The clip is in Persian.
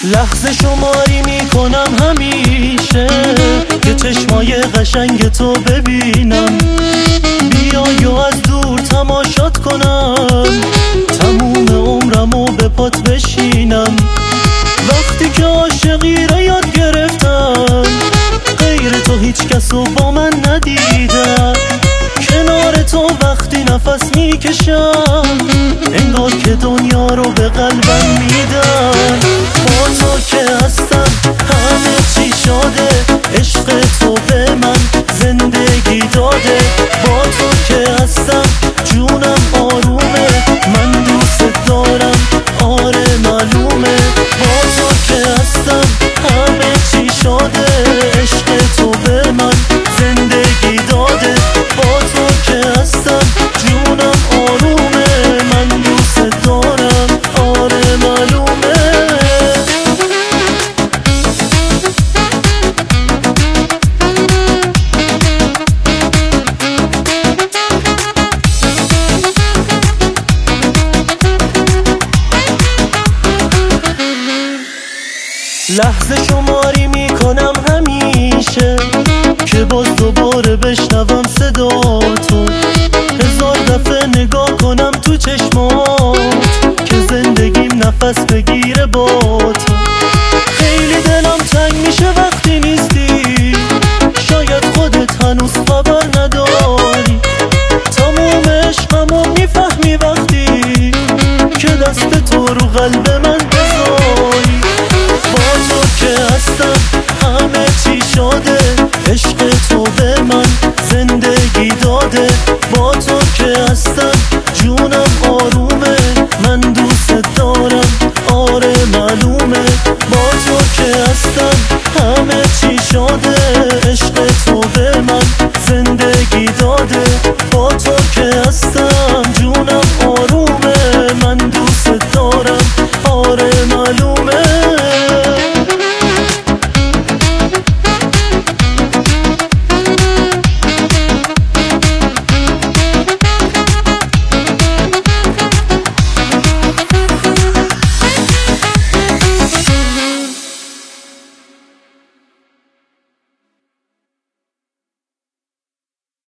لحظه شماری میکنم همیشه که چشمای قشنگ تو ببینم، بیای و از دور تماشات کنم، تموم عمرمو به پات بشینم. وقتی که عاشقی رو یاد گرفتم، غیر تو هیچ کسو با من ندیدم. کنار تو وقتی نفس میکشم، انگار که دنیا رو به قلبم میدم. با تو که هستم همه چی شده، عشق تو به من زندگی داده. با تو که هستم جونم آرومه، من دوست دارم آره معلومه. با تو که هستم همه چی شده، عشق تو به من زندگی داده. با تو که هستم جونم آرومه، من دوست دارم آره معلومه. لحظه شماری میکنم همیشه که باز دوباره بشنوم صدا تو. هزار دفعه نگاه کنم تو چشمات که زندگیم نفس بگیره با تو. خیلی دلم تنگ میشه وقتی نیستی، شاید خودت هنوز خبر نداری. تموم عشقمو میفهمی وقتی که دست تو رو قلب من بذاری. با تو که هستم همه چی شده، عشق تو به من زندگی داده. با تو که هستم جونم آرومه، من دوست دارم آره معلومه. با تو که هستم همه چی شده، عشق تو به من زندگی داده. با تو که هستم جونم آرومه، من دوست دارم آره معلومه.